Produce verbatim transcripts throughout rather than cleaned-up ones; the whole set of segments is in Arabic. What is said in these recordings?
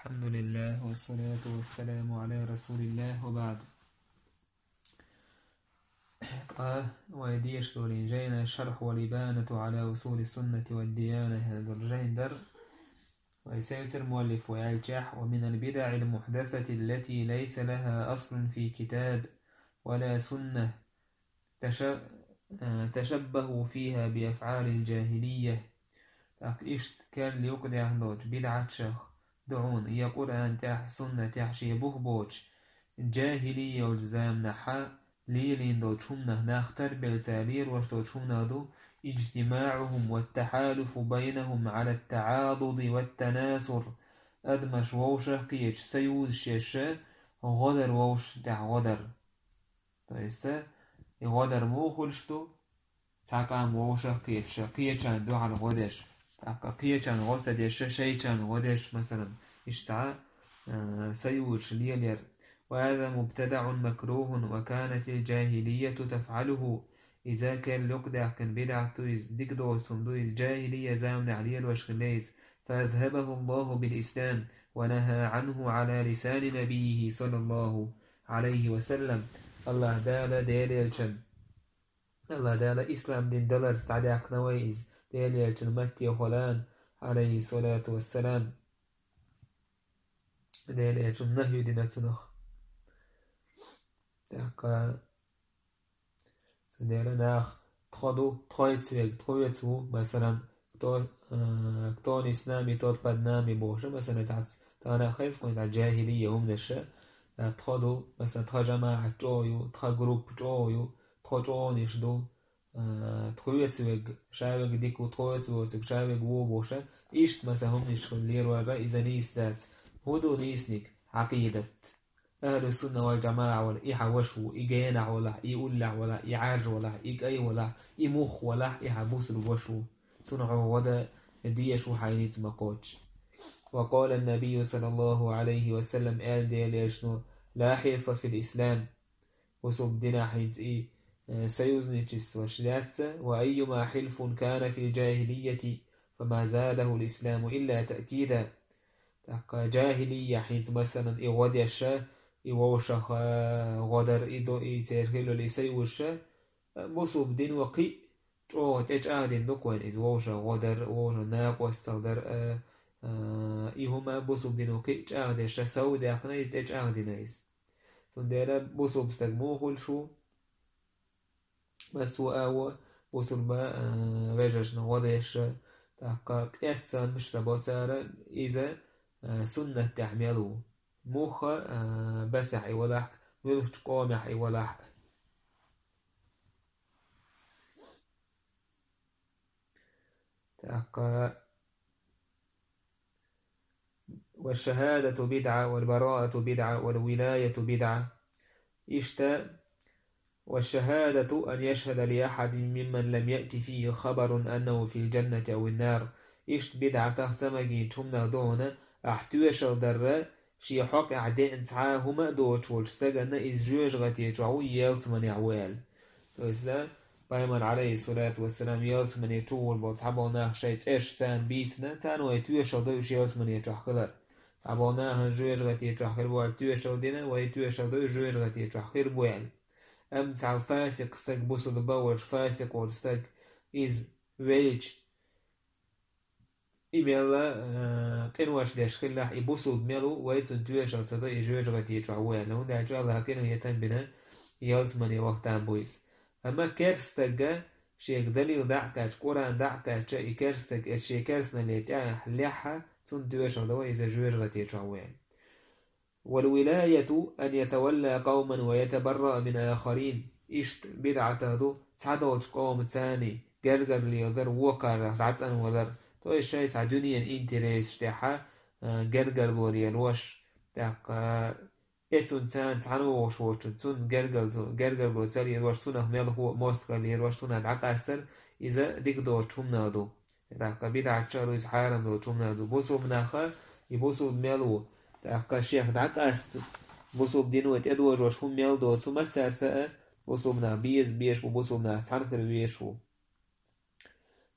الحمد لله والصلاة والسلام على رسول الله وبعد. قال ويديش دولين الشرح والإبانة على أصول السنة والديانة هذا الجندر ويسير مؤلف ويالجح ومن البدع المحدثة التي ليس لها أصل في كتاب ولا سنة تشبهوا فيها بأفعال الجاهلية إشت كان ليقدع دوج بدعة شخ دعون يا قرآن تاح سنة تحشي بوخ جاهلية والزام نحا ليلين دوج همنا ناختر بالتالير وشتوج همنا دو اجتماعهم والتحالف بينهم على التعاضد والتناصر أدمش ووشة قيش سيوز شيشة غدر ووش تاح غدر طيسة غدر موخلشتو تاقام ووشة قيش قيش عندو على غدش قيشان غوثدش شيشان غدش مثلا اشتعى سيوش ليلير وهذا مبتدع مكروه وكانت الجاهلية تفعله إذا كان لقدع كان بدعة إذ ديكدو سندو إذ جاهلية زامن عليل وشغليز فأذهبه الله بالإسلام ونهى عنه على لسان نبيه صلى الله عليه وسلم. الله دال ديليلشن الله دال إسلام دين دلر استعداق نويز ديليلشن متي وخلان عليه الصلاة والسلام ديليلشن نهي دين تنخ تاقا سندير ناخ تخدو تخويتسويق تخويتسو مثلا كتون إسلامي توت بدنامي بوشة مثلا تعس تانا خيز كونت على الجاهلية هم نشا تخدو مثلا تخا جماعة جويو تخا جروب جويو تخا جونيش دو تخويتسويق شاويق ديكو تخويتسويق شاويق وو بوشة إيشت مثلا هم نشخل ليروا إذا نيستات هدو نيسنك عقيدة أهل السنة والجماعة ولا إيحا وشو إيجينع ولا إيقلع ولا إيعاج ولا إيجاي ولا إيموخ ولا إيحا بوسر وشو صنعوا ودا ديش وحينيت مقوش. وقال النبي صلى الله عليه وسلم قال دي ليشنو لا حلف في الإسلام وصب دينا حيث إيه سيوزنيتش وشلاتس وأيما حلف كان في الجاهلية فما زاده الإسلام إلا تأكيدا. جاهلية حيث مثلا إغودي الشاه إيوشخ غدر إيدو إيتيرهلو ليسيوشة بصوب دين وقي جو تيج آدين دوكوين إذ ووشا غدر ووشا ناق واستغدر إيهما بصوب دين وقي آدين شا سودة أقنايز تيج آدين إيز سنديرا بصوب استغموه شو مسو آو بصوب با ويجاش نغدش تاقا قياسا مش سبوسارا إذا سنة تعملو موخ بسح ولا ملوش قامح ولا والشهادة بدعة والبراءة بدعة والولاية بدعة إشتا والشهادة أن يشهد لأحد ممن لم يأتي فيه خبر أنه في الجنة أو النار إشت بدعة تختمجي تمنا دون أحتوش الدر شي حق أعداء تعاهما دوش والسجن إزجوج غتي تعو يلس من يعوال فإسلا بايمن عليه الصلاة والسلام يلس من يتول بطعبونا شيء إيش سان بيتنا تانو يتوش الدوش يلس من يتحقلر تعبونا هنجوج غتي يتحقل بوال توش الدين ويتوش الدوش جوج غتي يتحقل بوال أم تعو فاسق استك بوصل باور فاسق والستك إز ويلج إيميلا كنواش داش خلاح يبوسو بميلو ويتون تويش الصدا يجوج غتي يتعوان لهم دا جالها كنو يتنبنا يلزمني وقتان بويس أما كيرستك شيك دليل دعكاش قران دعكاش شي كيرستك الشي كيرسنا اللي يتعا حليحها تون تويش الدوا إذا جوج غتي يتعوان. والولاية أن يتولى قوما ويتبرأ من آخرين إشت بدعة دو تعدوش قوم تاني جرجر ليضر وقر تعتن وذر تو الشيء تاع دنيا انتريس تاعها جرجر لوري الوش تاع اتون تان تانوش وش تون جرجر جرجر لو تالي الوش تونه ميل هو موسكا لي الوش تونه دعكاستر إذا ديك دو تشومنا دو تاع بدعة شالو يحارن دو تشومنا دو بوسو مناخا يبوسو ميلو تاع شيخ دعكاست بوسو بدينو تدوج وش هم ميل دو ثم سرسا بوسو منا بيز بيش وبوسو منا تانكر بيشو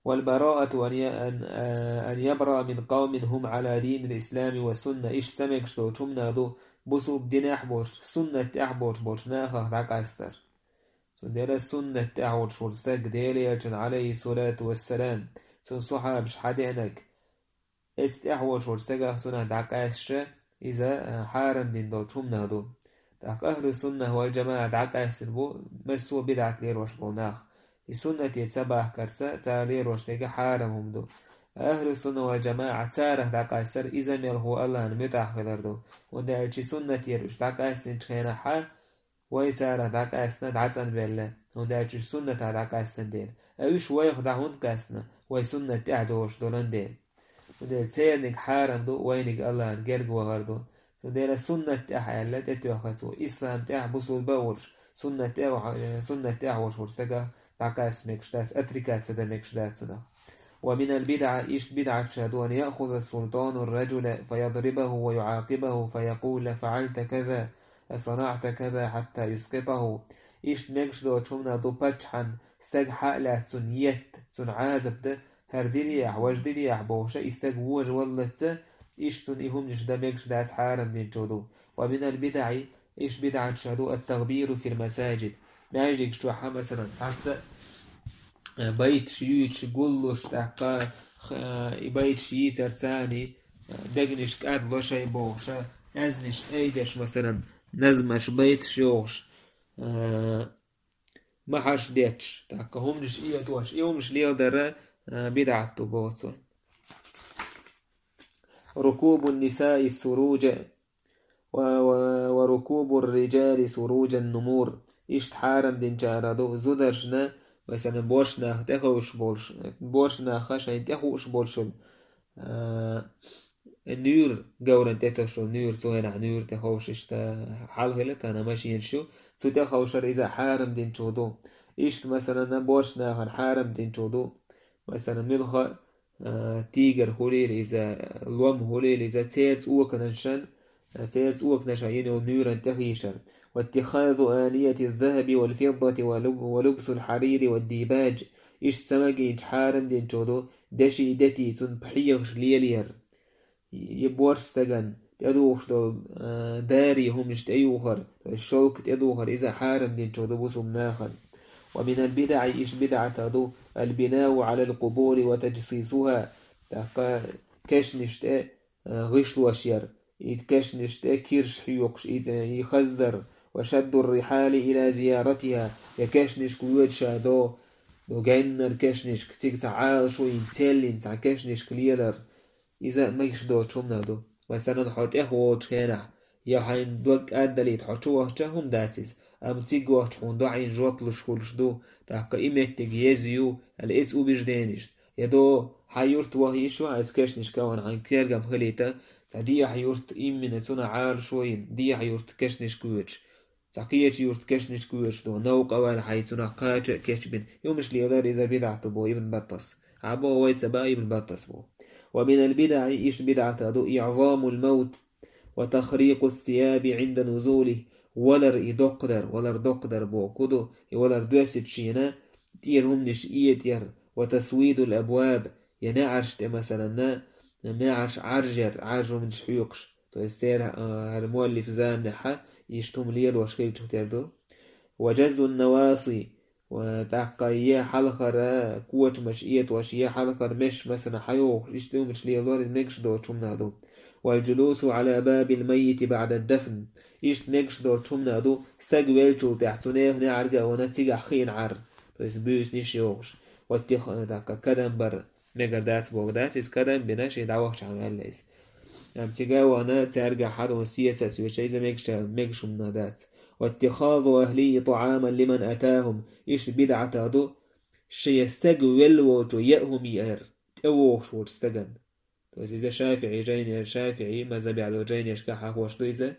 والبراءة أن أن يبرأ من قوم هم على دين الإسلام والسنة إيش سمك شتو شمنا دو بسو بدين أحبوش سنة أحبوش بوش ناخا دعكاستر سندير سنة أحبوش ورستك ديلي عليه الصلاة والسلام سن صحاب شحدينك است أحبوش ورستك سنة دعكاستر إذا حارم دين دو شمنا دو دعك أهل السنة والجماعة دعكاستر بو مسو بدعك لير وشبو ناخ السنة يتبع كرسا تارير وشتيك حارمهم دو أهل السنة والجماعة تاره دعكاستر إذا ميل هو الله نمتح فدردو وده أجي سنة يروش دعكاستر خينا حال ويساره دعكاستر دعتن بالله وده أجي سنة دعكاستر دير أوش ويخ دعون كاستر وي سنة تعدوش دولان دير وده تسيرنك حارم دو وينك الله نجرق وغردو وده سنة تحيالة تتوخسو إسلام تح بصول بورش سنة تح سنة تح وش ورسكا دعكاست مكشتات أتركات سدا مكشتات سدا ومن البدعة إيش بدعة شهدو أن يأخذ السلطان الرجل فيضربه ويعاقبه فيقول فعلت كذا صنعت كذا حتى يسقطه إيش مكشتو شمنا دو بجحن استج حقلات سنيت سن عازبت هردليح وجدليح بوشا استج وج ولت إيش سن إهم نشدا مكشتات حارم من جودو ومن البدع إيش بدعة شهدو التغبير في المساجد ماجيك شو مثلا حتى بيت شيوتش قلوش تاقا بيت شيوت ارساني دقنش كاد لشي بوشا ازنش ايدش مثلا نزمش بيت شيوش ما حش ديتش تاقا همش ايه توش ايه همش ليه در بدعتو بوتو ركوب النساء السروج وركوب الرجال سروج النمور إيش حارم دين جاردو زودرشنا مثلا بورشنا تخوش بولش بورشنا خشين تخوش بولشل آه النور جورن تتشل نور سوينا نور تخوش إشتا حال هلت أنا ماشي ينشو سو تخوشر إذا حارم دين جودو إيش مثلا بورشنا خن حارم دين جودو مثلا ملخ آه تيجر هوليل إذا لوم هوليل إذا تيرت أوكنشن تيرت أوكنشن ينو نور تخيشر واتخاذ آنية الذهب والفضة ولبس الحرير والديباج إيش سمجي حارم دين جودو دشي دتي تنبحيغش ليلير يبورش سجن تدوخش داري هم مش تأيوخر الشوك تدوخر إذا حارم دين جودو بسم ناخر ومن البدع إيش بدعة تدو البناء على القبور وتجسيسها كشنشت غش وشير كشنشت كيرش حيوكش يخزدر وشد الرحال إلى زيارتها يكشنش كويت شادو دو جنر كشنش كتيك تعال شو ينتلين تع كشنش كليلر إذا ما يشدو شمنا دو مثلا حط إخوة كنا يا حين دوك أدلي تحطوا هم داتيس أم تيجوا تحون دو عين جواب لشكولش دو تحقق إيمت تجيزيو الإس أو بيجدينش يدو حيورت وهيشو عايز كشنش كون عن كيرجم خليته تدي حيورت إيمن تنا عال شوين دي حيورت كشنش كويتش تقيت يورت كشنش كويتش دو نوق أول حيثنا قاتل كشبن يومش ليدار إذا بدعت بو ابن بطس عبو ويت سبا ابن بطس بو ومن البدع إيش بدعة دو إعظام الموت وتخريق الثياب عند نزوله ولر إدقدر ولر دقدر بو كدو ولر دوست شينا تير هم نش إيتير وتسويد الأبواب ينعرش مثلا نعرش عرجر عرجر من شحيوكش تو يستير هالمؤلف زامنحة يشتم ليل وشكيل تردو وجز النواصي وتعقية حلقر قوة مشئية وشية حلقر مش مثلا حيوخ يشتم مش ليل ورد مكش دو تشمنا دو والجلوس على باب الميت بعد الدفن إيش مكش دو تشمنا دو استقبل شو تحتنيه نعرقه ونتيجة خين عر تو يسبيوس نيش يوخش واتخ داك كدم بر مگر دات بوغدات إز كدم بناشي دعوخش عمال ليس ام تجاو أنا ترجع حد وسية تسوي شيء زي مكش مكش من دات واتخاذ أهلي طعاما لمن أتاهم إيش بدعة دو شيء يستقبل وجو يأهم يأر توخش وتستجن تو إذا شافعي جاين شافعي ماذا بعد جاين يشكح وش دو إذا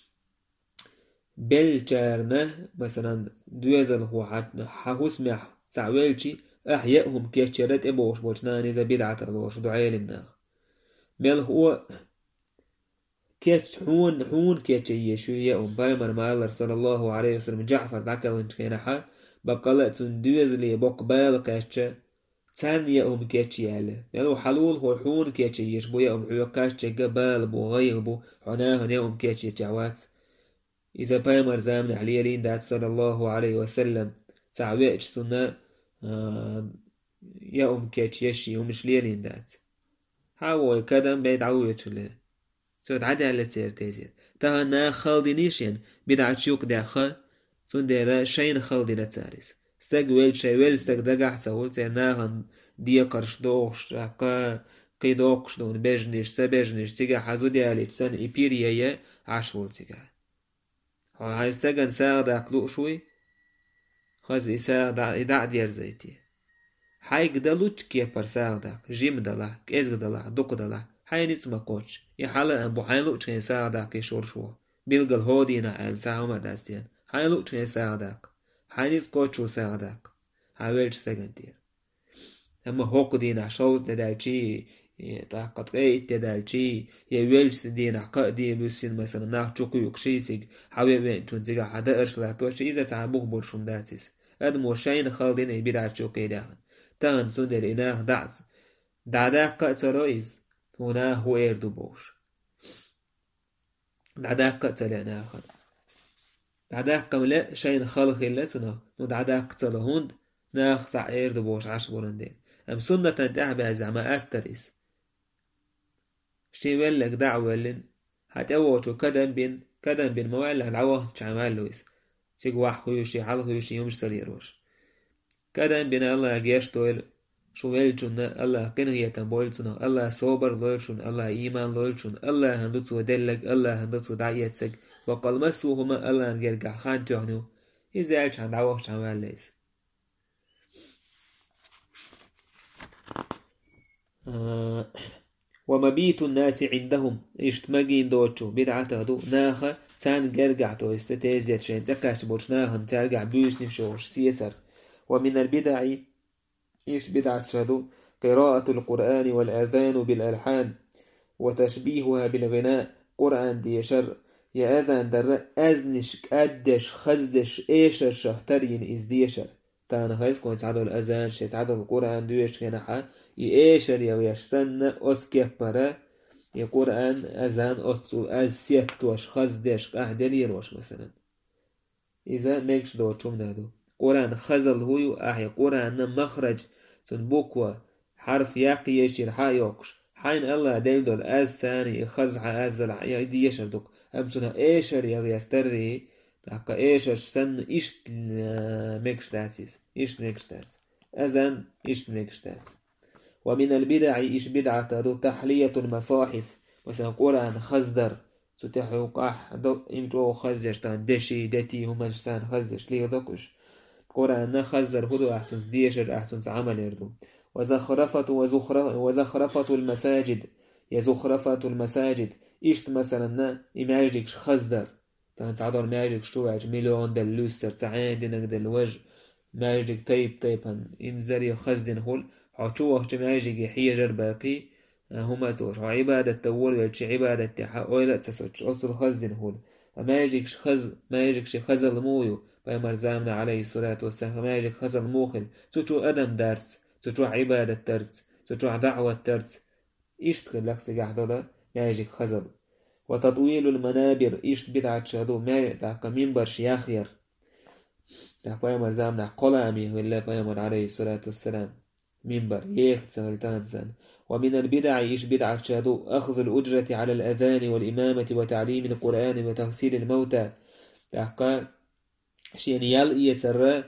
بلجارنا مثلا دوزل هو حد حوسمح سعوالشي أحيائهم كيشرت إبوش بوشنان إذا بدعة الوش دعاء للناخ مال هو كيش حون حون كيش يشوية أم بايمر مع الله صلى الله عليه وسلم جعفر ذاك الانش كينا حال بقلت دوزلي بقبال كيش ثانية أم كيتشي على يعني حلول هو حون كيتشي يشبو أم عيوكاش تجبال بو غير بو حناه هنا أم كيتشي جوات إذا بايمر زامن علي لين دات صلى الله عليه وسلم تعويج سنة آه يا أم كيتشي ومش لين دات هاو كدم بيد عويج له سود عدا على تير تيزير تها نا خالدينيشين بدع تشوك داخل سنديرا شين خالدينا تاريس استق ويل شي ويل استق دقع تقول تناهن دي قرش دوغش قا قيدوقش دون بيجنيش سبيجنيش تيجا حزو ديالي تسن إبيريا عشول تيجا هاي استقن ساعد أقلو شوي خاز إساعد إدع دير زيتي هاي قدلوش كيبر ساعدك جيم دلا كيز دلا دوك دلا هاي نتما كوتش يحالا أبو هاي لوش كي ساعدك يشور شو بيلقى الهودينا أل ساعما داستين هاي لوش كي ساعدك هاي نت كوتشو ساعدك هاي ويلش سجن دير أما هوك دينا شوز ندالشي تاقت اي تدالشي يويلش دينا قادي بسين مثلا ناخ تشوكو يكشيسيج هاوي وين تون زيغا حدا ارشلا توشي إذا تعبوه برشون داتيس أدمو شاين خالدين يبيدع تشوكي داخن تاهن سندر إناخ دعز دعداك قاتلويز هنا هو إيردو بوش دعداك قاتلنا آخر دعداك قملا شاين خالق اللتنا نو دعداك قتلهون ناخ سع إيردو بوش عش بولندين أم سنة تنتعبها زعماءات تريس شتيوال لك دعوة لن هتأوتو كدن بين كدن بين موال العوه تعمل لويس تيجوا خيوشي حال خيوشي يوم سريروش كدن بين الله جيش طول شو ويلشون الله كن هي تنبولشون الله صبر لولشون الله إيمان لولشون الله هندوتو دلك الله هندوتو دعيتك وقال مسوهما الله نرجع خان تعنو إذا عش عند عوه تعمل ليس آه ومبيت الناس عندهم اشتمجين دوتشو بدعته دو ناخا تان جرجعتو استتيزيت شين تكاش بوش ناهن ترجع بيوس نفشوش سيسر ومن البدع إيش بدعة شدو قراءة القرآن والأذان بالألحان وتشبيهها بالغناء قرآن دي شر يا أذان در أزنش أدش خزدش إيشر شهترين إز ديشر تان خيس كون تعدو الأذان شي تعدو القرآن دويش خناحا يأشر يويش سنة أسكيب برا يقرآن أذان أتسو أز سيتوش خزدش قهدل يروش مثلا إذا ميكش دو تشوم قرآن خزل هو أحي قرآن مخرج تنبوكوا حرف ياقي يشير حايوكش حين الله ديلدول أز ثاني خزع أزل يدي يشردوك أمسونا إيشر يغير تري تاقا إيشر سن إشت ميكش داتيس إشت ميكش داتيس أذان إشت ميكش داتيس ومن البدع إيش بدعة دو تحلية المصاحف مثلا قرآن خزدر ستحوق أحد إمجو خزدش تان دشي دتي هما جسان خزدش ليه دوكش قرآن خزدر هدو أحسن ديشر أحسن عمل يردو وزخرفة وزخرفة المساجد يزخرفة المساجد إيشت مثلا إماجدك خزدر تان تعدر ماجدك شتوعج مليون دل لوستر تعين دينك دل وجه ماجدك طيب طيبا إنزري خزدن هول حتوه جماجي حيجر باقي هما توش عبادة تول ويتش عبادة تحا أويلا تسوتش أصل خزن هول ما يجيكش خز ما يجيكش خزل مويو بيمر زامنا عليه الصلاة والسلام ما يجيك خزل موخل تشو أدم دارس تشو عبادة ترس تشو دعوة ترس إيش تخلق سجاح دولا ما يجيك خزل وتطويل المنابر إيش بدعة شهدو ما تاق منبر شياخير تاق بيمر زامنا قلامي ولا بيمر عليه الصلاة والسلام منبر يخت سهلتان سن ومن البدع إيش بدعة شهدو أخذ الأجرة على الأذان والإمامة وتعليم القرآن وتغسيل الموتى تحقا شين يال يسر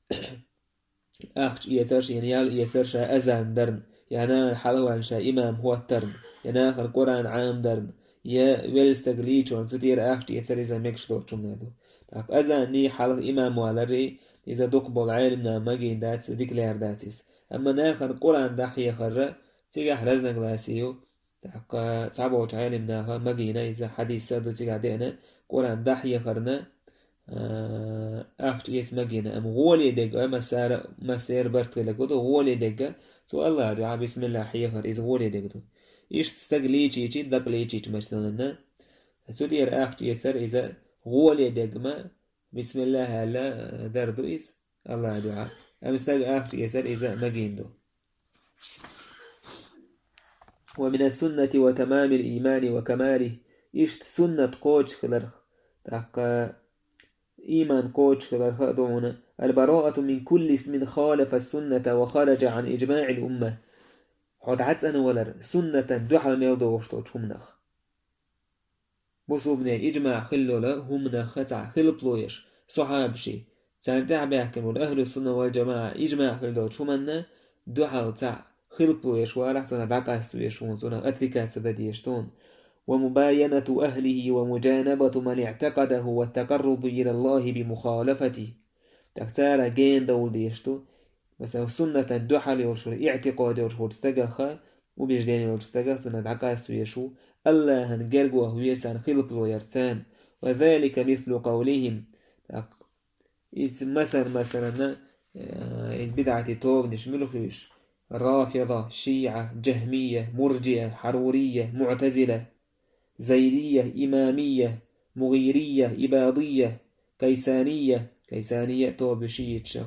أخش يسر شين يال يسر شا أذان درن يانا حلوان شا إمام هو الترن يانا القرآن عام درن يا ويلستغليش ونسدير أخش يسر إذا مكش دو تشمنادو تحق أذان ني حلق إمام والري إذا دقبل علمنا مجين داتس ديكلير داتس أما ناخر القرآن دحية خرّ تيجا رزنك لاسيو تحقا تعبو تعلم ناخر مجينا إذا حديث سردو تيجا دينا قرآن دحية خرنا أخش يس مجينا أم غولي دقا أما سار مسير برتك لكودو غولي دقا سو الله دعا بسم الله حية خر إذا غولي دقا إيش تستقليشي تي دقليشي مثلا تدير أخش يسر إذا غولي دقما بسم الله هلا دردو إذ الله دعا أم استغ أخش يسر إذا مجين دو ومن السنة وتمام الإيمان وكماله إشت سنة قوش خلرخ تحقى إيمان قوش خلرخ دعونا البراءة من كل اسم خالف السنة وخرج عن إجماع الأمة حد عدس أنا ولر سنة دحل ميلدو وشتوش همنخ بصوبنا إجماع خلولا همنخ تع خلبلويش صحابشي سانتع بيحكمون أهل السنة والجماعة إجماع خلولا شمنا دحل تع خلبلويش وارحتنا دعقاستويش ونزونا أتلكات سدديشتون ومباينة أهله ومجانبة من اعتقده والتقرب إلى الله بمخالفته تختار جين دول ديشتو مثلا سنة دحل يرشو اعتقاد يرشو تستقخ وبيجدين يرشو سنة عقاستو يشو الله هنجرقوا هويسان خلقلو يرتان وذلك مثل قولهم مثلا مثلا البدعة توب نشملو فيش رافضة شيعة جهمية مرجئة حرورية معتزلة زيدية إمامية مغيرية إباضية كيسانية كيسانية توب شيتشا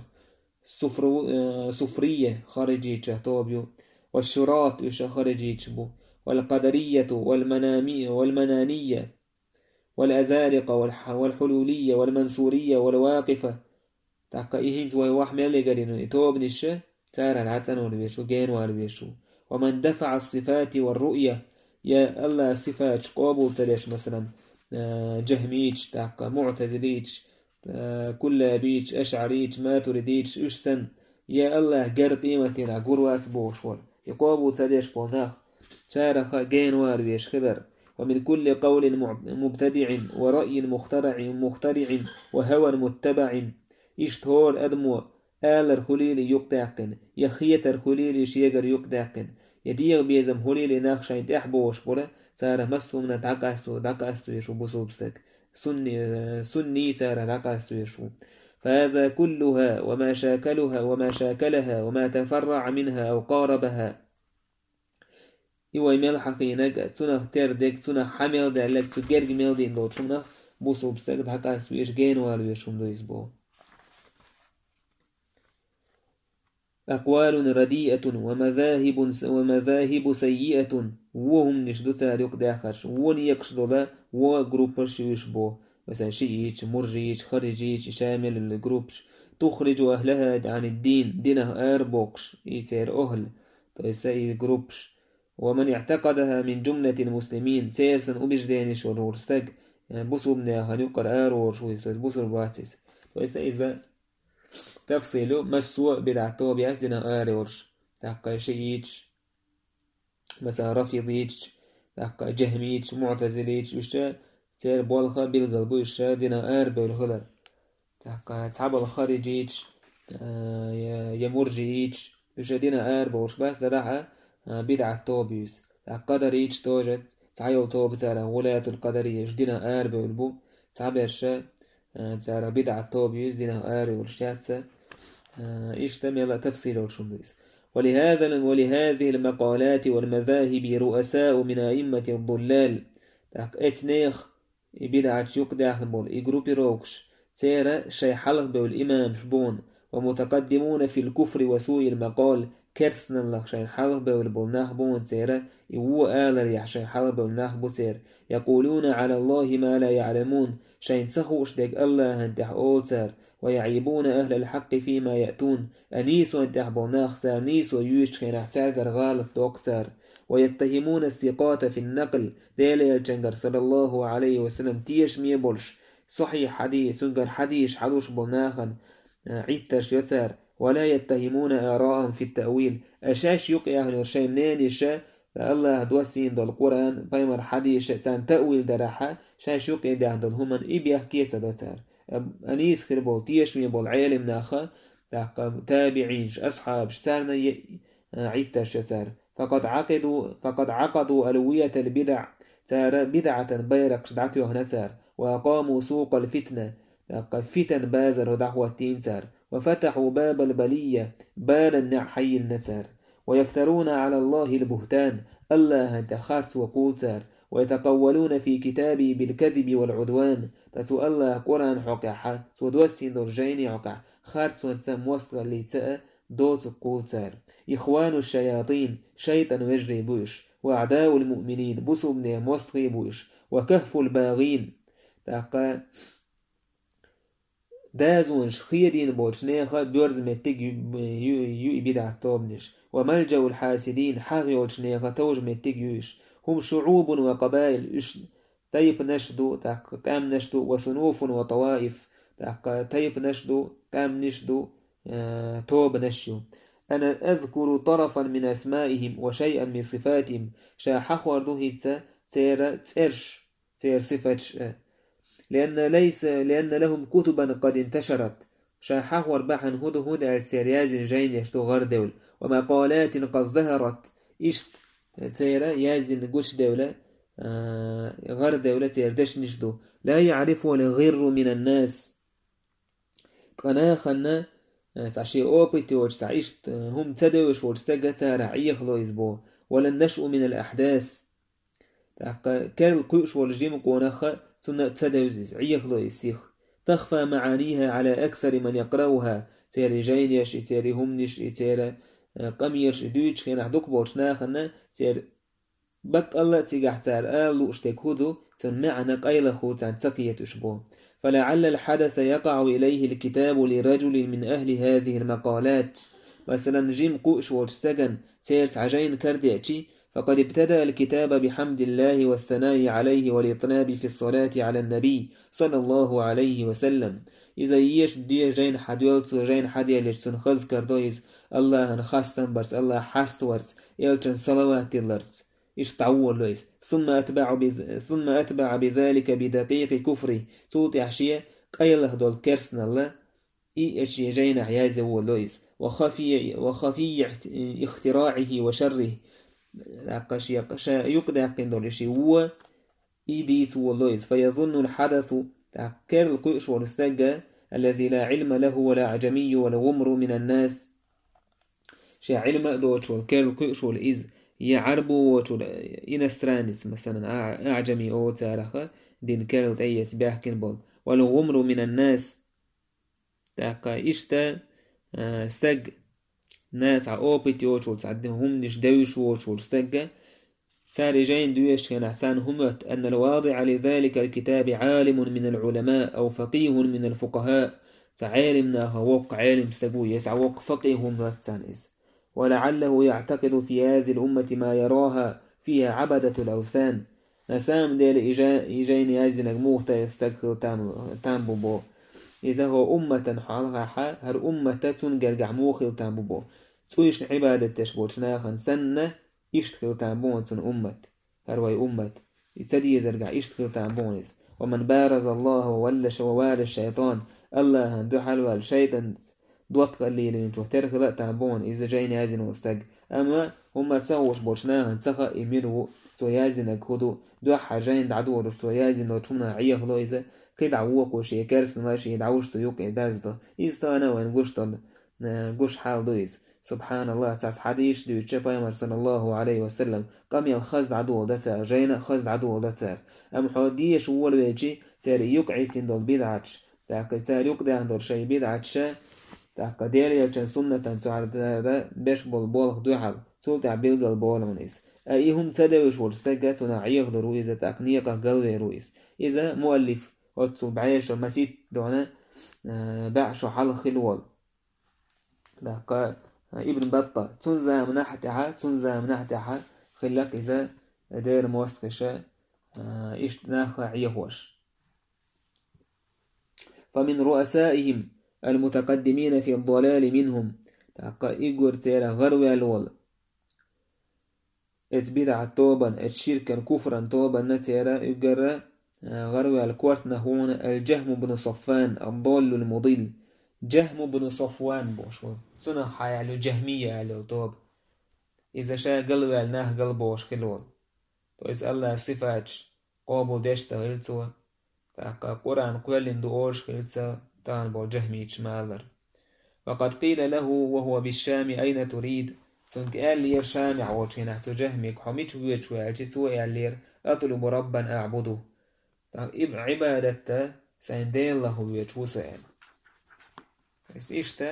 صفرية خارجيتشا توبيو والشراط يشا خارجيتشبو والقدرية والمنامية والمنانية والأزارقة والحلولية والمنصورية والواقفة تاكا إيهنز ويواح ميلي قرينو إتوب نشا تارا العتن والبيشو جين والبيشو ومن دفع الصفات والرؤية يا الله صفات قابو تليش مثلا جهميتش تاكا معتزليتش كل بيتش أشعريتش ما تريديتش إشسن يا الله قر قيمتنا قرواس بوشور يقابو تليش بوناخ تارا جين والبيش خبر ومن كل قول مبتدع ورأي مخترع مخترع وهوى متبع إشتهور أدمو آلر خليل يقداقن يخيتر خليل شيغر يقداقن يديغ بيزم خليل ناخشين تحبوش بولا سارة مسومنا دقاستو دقاستو يشو بصوبسك سني سني سارة دقاستو يشو فهذا كلها وما شاكلها وما شاكلها وما تفرع منها أو قاربها إيوا يميل حقينك تنخ تردك تنخ حمل دالك تجرج ميل دين دوت شمنخ بصوبسك دقاستو يش جين والو يشوم دو يسبو أقوال رديئة ومذاهب ومذاهب سيئة وهم نشدو تاريق داخرش ون يقشدو و جروبش يشبو مثلا شيئيش مرجيش خارجيش شامل الجروبش تخرج أهلها عن الدين دينه أربوكش يتير أهل تيساي جروبش ومن اعتقدها من جملة المسلمين تيرسن أبجدينش ورورستق يعني بصو بناها نقر آرور شو يسوي بصو بواتيس تيساي إذا تفصيله مسوء بدعته بيأسدنا آرورش تحقى شيئيش مثلا رفيضيش تحقى جهميش معتزليش وشا تير بولخا بالقلب وشا دينا آر بالغلر تحقى تعب الخارجيش يمرجيش وشا دينا آر بوش بس لدعا بدعته بيس قدريش توجد تعيو توب تارا ولاية القدرية دينا آر بالبو تعبرشا تارا بدعته بيس دينا آر ورشاتسا اشتمل تفصيل الشمس ولهذا ولهذه المقالات والمذاهب رؤساء من أئمة الضلال اتنيخ بدعة يقدح بول إجروبي روكش سيرا شي حلق بول إمام شبون ومتقدمون في الكفر وسوء المقال كرسنا لك شي حلق بول بول نخبون سيرا يوو آلر يح شي حلق بول نخبو سير يقولون على الله ما لا يعلمون شي نسخوش ديك الله هنتح أول سير ويعيبون أهل الحق فيما يأتون أنيس وانتحبو ناخسار نيس ويوش خين احتاقر غالط دوكسار ويتهمون الثقات في النقل ديلي الجنجر صلى الله عليه وسلم تيش ميبولش صحيح حديث سنجر حديث حدوش بلناخن عيدتش يسار ولا يتهمون آراءهم في التأويل أشاش يقي أهل الشيء منين يشاء الله دوسين دو القرآن فيمر حديث تان تأويل درحا شاش يقي ده دلهمن إبيح كيسا دوتار أنيس خربو تيش ميبول عيلم ناخا تابعينش أصحاب سارنا عيدتش يسار فقد عقدوا فقد عقدوا ألوية البدع تار بدعة بيرق شدعتها نسار وأقاموا سوق الفتنة فتن بازر دعوة تينسار وفتحوا باب البلية بال النعحي النسار ويفترون على الله البهتان الله تخارت وقوتار ويتقولون في كتابي بالكذب والعدوان تتو الله قرآن حقا سودوستين درجين عقا خارت وانسام وصل اللي تأى دوت قوتار إخوان الشياطين شيطان وجري بوش وأعداء المؤمنين بوسو بني موسطي بوش وكهف الباغين تاقا دازونش خيرين بولش نيخا بيرز متك يو بدع توبنش وملجأ الحاسدين حاغيولش نيخا توج متك يوش هم شعوب وقبائل إش تيب نشدو تاق تام نشدو وصنوف وطوائف تاق تيب نشدو تام نشدو اه توب نشيو أنا أذكر طرفا من أسمائهم وشيئا من صفاتهم شاحخ وردوه تير تيرش تير صفتش لأن ليس لأن لهم كتبا قد انتشرت شاحخ وربحا هدو هدى السيرياز جين يشتو غردول ومقالات قد ظهرت إشت تير يازن قش دولة آه غر دولة يردش نشدو لا يعرفه الغر من الناس قناخنا تعشي أوبيتي وشسعيشت هم تدوش ورستقى رعيه خلويز بو ولا النشأ من الأحداث كان القيوش والجيم قونخ سنة تدوز عيه خلويز سيخ تخفى معانيها على أكثر من يقرأها تيري جينيش تيري همنش تيري قميرش دويتش خينا دوك بورشناخنا تير بك الله تيجح تار آلو اشتكودو تن معنى قيلخو تن تقية اشبو فلعل الحدث يقع إليه الكتاب لرجل من أهل هذه المقالات مثلا جيم قوش والسجن سيرس عجين كرديتشي فقد ابتدأ الكتاب بحمد الله والثناء عليه والإطناب في الصلاة على النبي صلى الله عليه وسلم إذا يش دي جين حديولت جين حديولت سنخز كردويز الله نخاستن برس الله حاستورس يلتن صلوات اللرس إيش تعول لويس ثم أتبع بز... ثم أتبع بذلك بدقيق كفره صوت يحشيه قيله دول كرسنا الله إي إيش يجين عيازه ولويس وخفي وخفي اختراعه وشره لقش يقش يقدع قندول إشي هو إيديت ولويس فيظن الحدث تكر القيش والستجى الذي لا علم له ولا عجمي ولا غمر من الناس شيء علم دوت والكر القيش والإز يعربو وتول إنسترانيس مثلا أعجمي أو تارخة دين كارو تأيس بيحكين بول ولو غمرو من الناس تاقا إشتا استج ناس عقوبت يوشول تعدهم نش دوش وشول استجا فارجين دويش كان أحسان همت أن الواضع لذلك الكتاب عالم من العلماء أو فقيه من الفقهاء تعالمنا هوق عالم استجو يسعوق فقيه همت سانيس ولعله يعتقد في هذه الأمة ما يراها فيها عبدة الأوثان نسام ديل إيجين يازن الموت يستقر تامبو إذا هو أمة حالها هر أمة تنقرقع موخل تامبو تسويش عبادة تشبوش ناخن سنة يشتغل تامبون سن أمة هروي أمة يتدي يزرقع يشتغل تامبونيس ومن بارز الله وولش ووال الشيطان الله هندو حلوى الشيطان دوات قليل من شوه ترخلق تامبون إذا جاين يازن وستق أما هم تسوش بوشناهن تسخى إمينو تو يازن أكودو دو حاجين دعدو ورش تو يازن وشمنا عيه خلو إذا كي دعوق وشي كارس نماشي يدعوش سيوك إدازدو إذا أنا وين قشتل قش حال دويز سبحان الله تاس حديش دو تشبايمر صلى الله عليه وسلم قام يلخز دعدو دتار جاين خز دعدو دتار أم حوديش أول ويجي تاري يقعيتين دول بيدعتش تاكي تاري يقدع دول شي بيدعتش تاكا ديالي يلچن سنة تعرض بيش بول بولخ دوحل سلطع بيلغل بولمنيس أيهم تدوش ورستقات ونعيق درويزة تاقنيقة قلوي رويس إذا مؤلف واتسو بعيش ومسيط دونا بعشو حل خلوال تاكا ابن بطة تنزى مناحتها تنزى مناحتها خلاك إذا دير موسكشة إيش ناخ عيهوش فمن رؤسائهم المتقدمين في الضلال منهم تاقا إيغور تيرا غروي الول اتبدع توبا اتشيركا كفرا توبا نتيرا إيغور غروي الكوارت نهون الجهم بن صفوان الضال المضل جهم بن صفوان بوشو سنة حيالو جهمية على توب إذا شاء قلوي الناه قلبوش خلول تو إذا الله صفاتش قابل ديشتا غلتوا تاقا قرآن قولين دوش خلتوا تان بو جهمي شمالر وقد قيل له وهو بالشام أين تريد سنك ألير شام عوشين احتو جهمك حميت ويتشوى الجتوى ألير أطلب ربا أعبده إب عبادته سيندين له ويتشوى سؤال إيشتا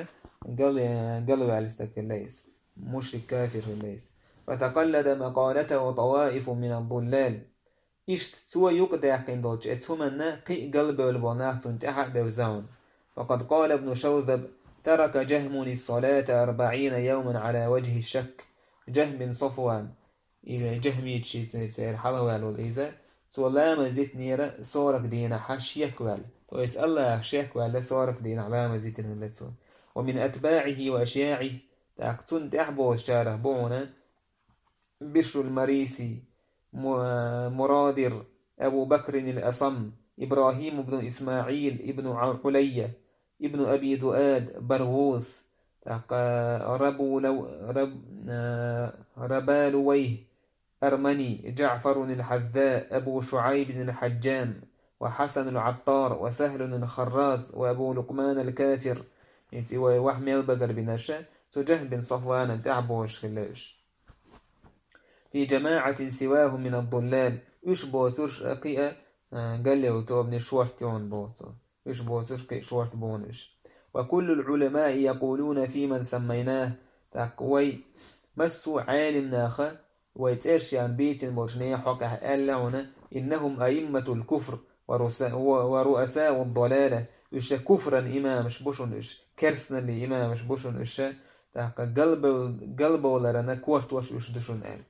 قال قالوا على الليس مشرك كافر الليس. فتقلد مقالته طوائف من الضلال إشت سوى يقدع قندوش اتهمنا قي قلب والبناخ تنتحق بوزعون. وقد قال ابن شوذب ترك جهم الصلاة أربعين يوما على وجه الشك. جهم صفوان إذا جهمي تشير حلوة والإذا سوى لا مزيت نيرة صورك دينا حشيك وال ويسأل الله حشيك وال صورك دينا على مزيت نهلتون. ومن أتباعه وأشياعه تاكتون تحبو الشاره بونا بشر المريسي مرادر أبو بكر الأصم إبراهيم بن إسماعيل ابن علية ابن أبي دؤاد برغوث ربو لو رب ربالويه أرمني جعفر الحذاء أبو شعيب الحجام وحسن العطار وسهل الخراز وأبو لقمان الكافر وحمي البقر بنشا سجه بن صفوان تعبوش خلاش. في جماعة سواهم من الضلال يشبه ترش أقيئة قال له توبني شورت يون بوتو يشبه ترش كي شورت بونش. وكل العلماء يقولون في من سميناه تقوي مسوا عالم ناخا ويتأرشي عن بيت المرجنية حقا ألا إنهم أئمة الكفر ورؤساء الضلالة إيش كفرا إمام مش بوشون إيش كرسنا اللي إمام مش بوشون إيش تاقا قلب قلب ولا رنا كورت واش إيش دشون آل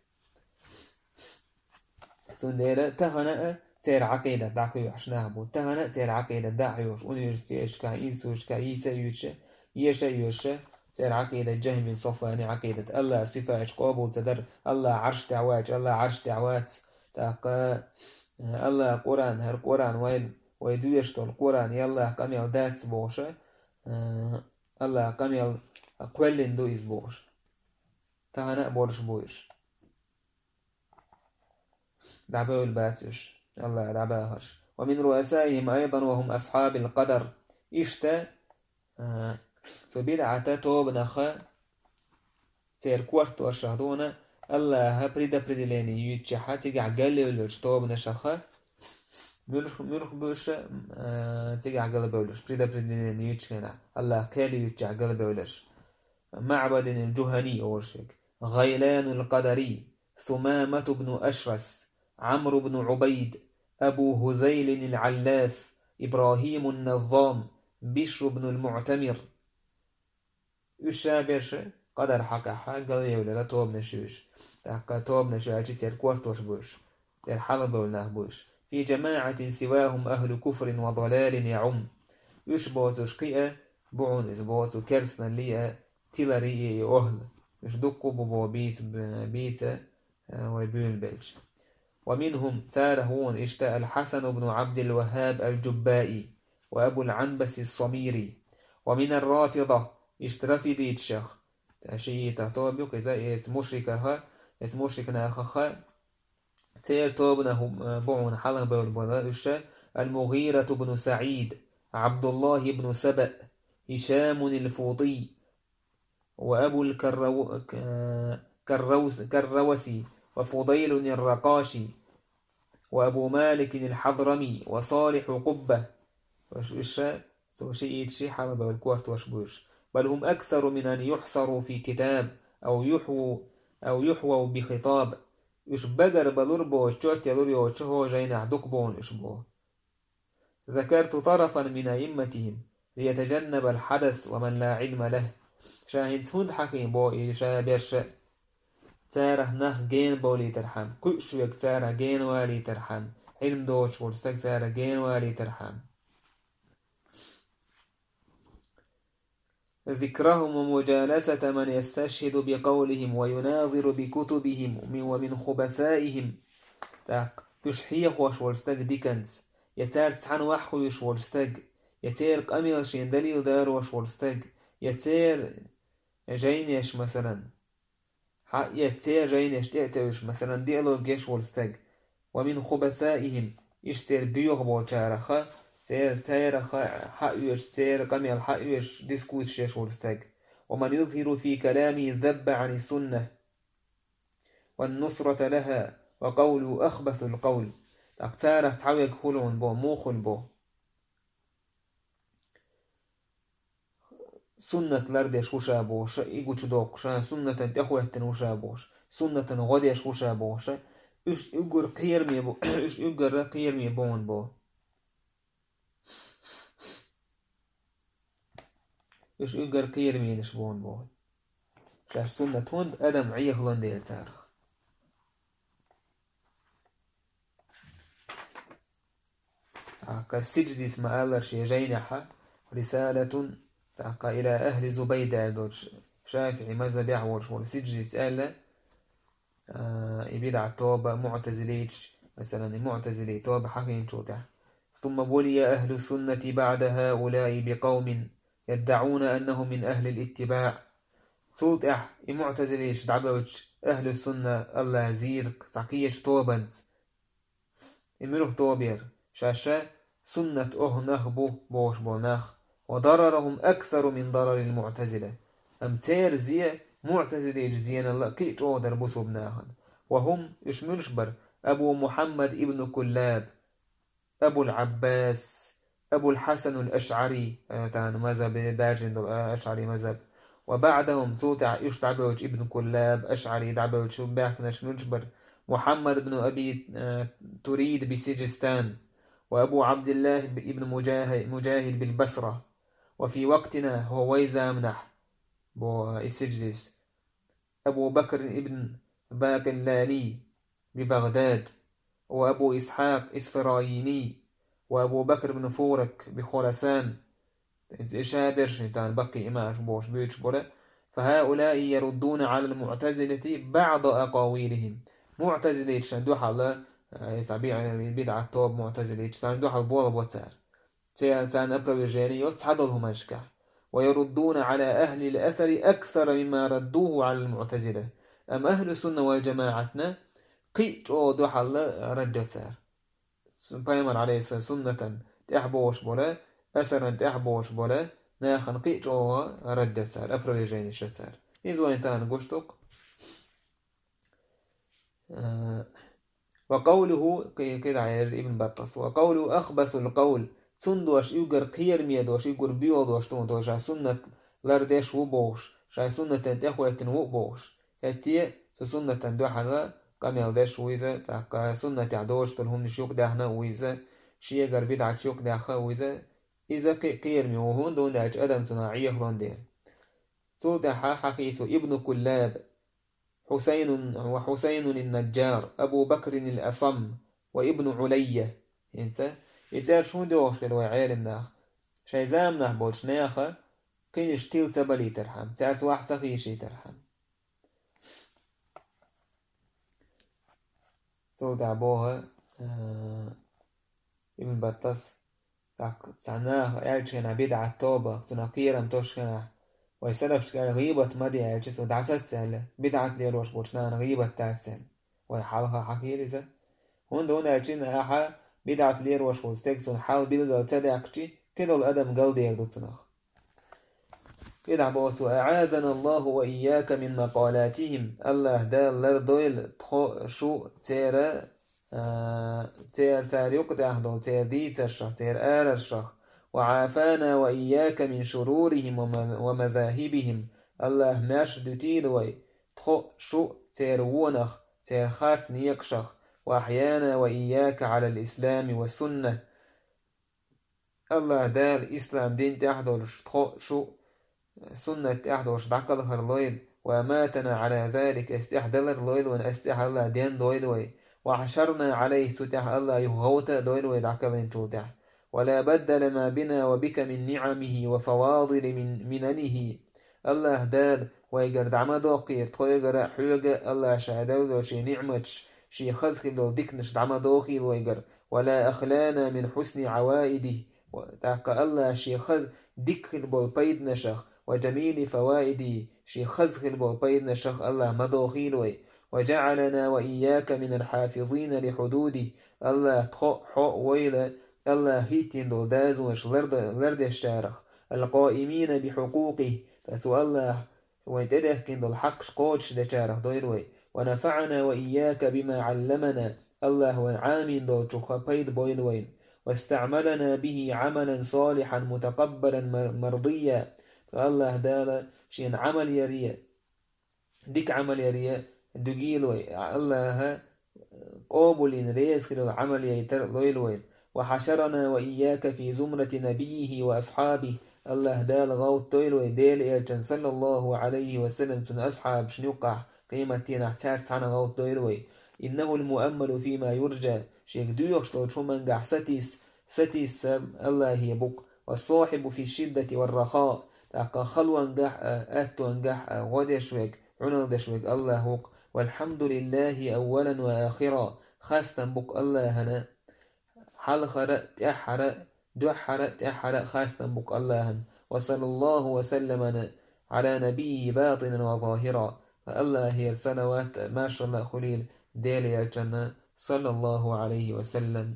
سنديرة تهنا تير عقيدة دعكي وحشناه بو تهنا تير عقيدة دعيوش ونيرستي إيش كا إنسو إيش كا إيسا يوش يشا يوش تير عقيدة جهم صفاني عقيدة الله صفة إيش قابل تدر الله عرش تعواج الله عرش تعوات تاقا الله قرآن هر قرآن وين ويدويشتو القرآن يلا كميل داتس بوشة الله كميل كولين دويس بوش تهنا بورش بوش دعبه الباتش الله دعبهش. ومن رؤسائهم أيضا وهم أصحاب القدر إشتا تبدعة توب نخا تير كورتو الشهدون الله بريدا بريدليني يتشحا تيجع قلي ولوش توب نشخا ملخ ملخ بوش تيجع قلي بولوش بريدا بريدليني يتشكنا الله كالي يتشع قلي بولوش. معبد الجهني أورشك غيلان القدري ثمامة بن أشرس عمرو بن عبيد أبو هذيل العلاف إبراهيم النظام بشر بن المعتمر الشابرش قدر حقا حق قال يولا توب نشوش تحقا توب نشوش تير كورتوش بوش تير حلب ولناه بوش. في جماعة سواهم أهل كفر وضلال يعم يشبه تشقيئة بعون إثبوت كرسنا ليا تلاري أهل مش دقوا ببو بيت بيت ويبين بيج. ومنهم تارهون اشتاء الحسن بن عبد الوهاب الجبائي وأبو العنبس الصميري. ومن الرافضة اشترفدي الشيخ تشيء تطابق إذا مشركها مشركنا أخها تير توبنه بعون حلب والبلاء المغيرة بن سعيد عبد الله بن سبأ هشام الفوطي وأبو الكرو... كروس... كروسي وفضيل الرقاشي وأبو مالك الحضرمي وصالح قبة شيء شيء حلب والكوارت وشبوش. بل هم أكثر من أن يحصروا في كتاب أو يحووا أو يحووا بخطاب يشبجر بلوربو شوت يلوريو شهو جينا دكبون يشبوه. ذكرت طرفا من أئمتهم ليتجنب الحدث ومن لا علم له شاهد هند حكيم بو إيشا بيش تاره نخ جين بولي ترحم كل شويك تاره جين والي ترحم علم دوش ورستك تاره جين والي ترحم. ذكرهم ومجالسة من يستشهد بقولهم ويناظر بكتبهم ومن خبثائهم تاق تشحيخ وشورستك ديكنز يتار تسعن وحو يشورستك يتير قميل شين دليل دار وشورستك يتير جينيش مثلا يتير جينيش تأتوش مثلا ديالوج يشورستك. ومن خبثائهم يشتير بيوغ بوچارخا تير تير حقيش تير قميل حقيش ديسكوس شورستك. ومن يظهر في كلامه الذب عن السنة والنصرة لها وقول أخبث القول أكتاره تعويق خلون بو موخل بو سنة لردش وشابوش إيجوش دوقشا سنة تأخوة وشابوش سنة غديش وشابوش إيش إيجور قير مي بو إيش إيجور قير مي بون بو إيش إيجور قير مي نش بون بو شاش سنة هند أدم عيه لندي تارخ كالسجد اسم الله شي جينحة رسالة تعقى إلى أهل زبيدة دوش شافعي مذهب يعورش والسجد يسأل يبيد توبة معتزليش مثلا معتزلي توبة حقين شوتح ثم بولي أهل السنة بعد هؤلاء بقوم يدعون أنهم من أهل الاتباع صوتح معتزليش دعبوش أهل السنة الله زيرك تعقيش توبنز إمروه توبير شاشا سنة أهنه بو بوش بوناخ وضررهم أكثر من ضرر المعتزلة أمتير زي معتزلة جزيان الله كي تودر بسو بناهن وهم إشملشبر أبو محمد ابن كلاب أبو العباس أبو الحسن الأشعري تان مذهب داجن الأشعري مذهب وبعدهم توتع يشتعبوش ابن كلاب أشعري دعبوش باكنا شملشبر محمد بن أبي تريد بسجستان وأبو عبد الله ابن مجاهد, مجاهد بالبصرة وفي وقتنا هو ويزامنح بو السجدس أبو بكر ابن باقلاني ببغداد وأبو إسحاق إسفرايني وأبو بكر بن فورك بخراسان إشابر شيطان بقي إماش بوش بيتش بولا فهؤلاء يردون على المعتزلة بعض أقاويلهم معتزلة شندوح الله يتعبيع بدعة توب معتزلة شندوح البوض بوتار تان أبرو الجاني يتصعدلهم أشكح ويردون على أهل الأثر أكثر مما ردوه على المعتزلة أم أهل السنة والجماعتنا قيت أو دوح الله رد تار بيمر عليه سنة تحبوش بولا أسرا تحبوش بولا ناخن قيت أو رد تار أبرو الجاني شتار إذو إنتان قشتك أه وقوله كده عير ابن بطس وقوله أخبث القول سندوش يقر قير ميدوش يقر بيوضوش تونتوش شا سنة لردش وبوش شا سنة تنتخوة وبوش هتي سنة تندوح هذا قام يلدش ويزا تاكا سنة تعدوش تلهم نشيوك داهنا ويزا شي يقر بدعة شيوك داخا ويزا إذا قير مي وهون دون داج أدم تناعيه لون دير سودحا حقيث ابن كلاب حسين وحسين النجار أبو بكر الأصم وابن علية انت يتار شو دوش للوي عالم ناخ شاي زام ناخ بولش ناخا كين شتيل تبالي ترحم تعرف واحد تخيشي ترحم سو دعبوها آه ابن بطس تعناخ عالشنا بدعة توبة تنقيرم توشكنا ويسلف شكال غيبة مدي عالشس ودعسات سهلة بدعة ليروش بوشنان غيبة تاسل ويحالها حكير إذا هون دون عالشنا أحا بدعة ليروش وستكسون حال بلغة تدعكشي كده الأدم قلدي يردتناخ كده عبوسو أعاذنا الله وإياك من مقالاتهم الله دال لردويل تخو شو تيرا آه تير تاريق دهدو تير دي تشرح تير آر الشرح وعافانا وإياك من شرورهم ومذاهبهم الله ماش دتيلوي تخو شو تير ونخ تير خاص نيكشخ وأحيانا وإياك على الإسلام والسنة الله دال إسلام دين تحضر تخو شو سنة تحضر دعكالها الليل وماتنا على ذلك استحدل الليل ونستح الله دين دويلوي وحشرنا عليه ستح الله يهوتا دويلوي دعكالين توتح ولا بدل ما بنا وبك من نعمه وفواضل من مننه الله دال ويقر دعما دوقير تخويقر حوغ الله شهدو شي نعمتش شي خزخ دو ديكنش دعما دوقير ويقر ولا أخلانا من حسن عوائده وتعك الله شي خز ديك البولبيد نشخ وجميل فوائدي شي خزخ البولبيد نشخ الله مدوخيلوي وجعلنا وإياك من الحافظين لحدوده الله تخو حو ويلا الله هيتين دو دازوش لرد, لرد الشارخ القائمين بحقوقه تسو الله ويتدهكين دو الحق شقوش دا شارخ دويروي ونفعنا وإياك بما علمنا الله وعامين دو تخبيد بويلوين واستعملنا به عملا صالحا متقبلا مرضيا الله دالا شين عمل يريا ديك عمل يريا دقيلوي الله قابلين ريس كده عمل يتر لويلوي وحشرنا وإياك في زمرة نبيه وأصحابه الله دال غوت تويلوي ديل إيجن صلى الله عليه وسلم تن أصحاب شنوقع قيمتين احتار سعنا غوت تويلوي إنه المؤمل فيما يرجى شيك ديوش لو شومن قح ستيس ستيس الله يبوك والصاحب في الشدة والرخاء تاقا خلوا انقح أهتو انقح ودشوك عنو دشوك الله وق والحمد لله أولا وآخرا خاصة بك الله هنا حال خرأت أحرأ دو حرأت أحرأ خاصة بك الله هن وصلى الله وسلم على نبيه باطنا وظاهرا فالله هي السنوات ما شاء الله خليل ديلي الجنة صلى الله عليه وسلم.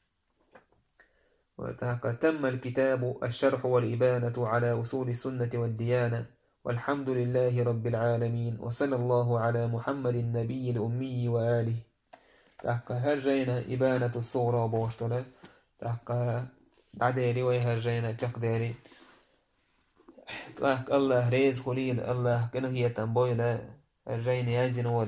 وتم الكتاب الشرح والإبانة على أصول السنة والديانة والحمد لله رب العالمين وصلى الله على محمد النبي الأمي وآله. تحقى هرجينا إبانة الصورة بوشتنا تحقى عدالي ويهرجينا تقدالي تحقى الله ريز خليل الله كنه هي تنبويلة هرجينا يازن وال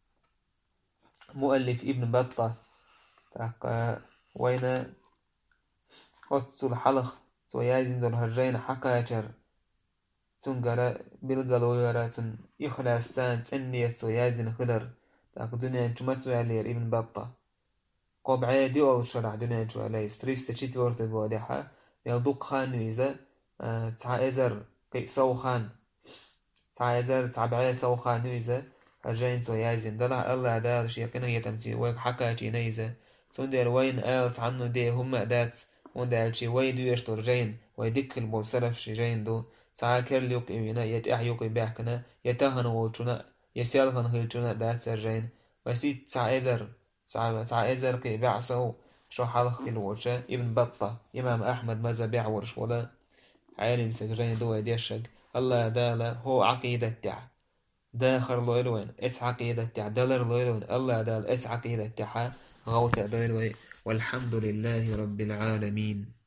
مؤلف ابن بطة تحقى وين خطس الحلق ويازن دول هرجينا حكايتر تنقل بالقلويرة تن إخلاص سان تنية ويازن خدر تاك دنيا انتمتوا عليه ابن بطة قب عادي أول شرح دنيا انتو عليه ستريس تشيت ورد الوادحة يلدوق خان ويزا تسعى إزر كي سو خان تسعى إزر تسعى بعيه سو خان ويزا هرجين تو يازن دلع الله دال شيقنا يتمتي ويك حكاتي نيزا سندر وين آلت عنو دي هم أدات وندال شي ويدو يشتر جين ويدك البول سلف شي جين دو تسعى كرل يوك إينا يتأح يوك بيحكنا يتهن ووشنا يسيالخن هيلجنا دات سرجين وسيد تسعى إزر تسعى إزر كي بعصو شو حلق الوشة ابن بطة إمام أحمد ماذا بيعورش ولا عالم سجرين دو يديشك الله دالا هو عقيدة تع داخر لويلوين إتس عقيدة تع دلر لويلوين الله دال إتس عقيدة تع غوتة لويلوين والحمد لله رب العالمين.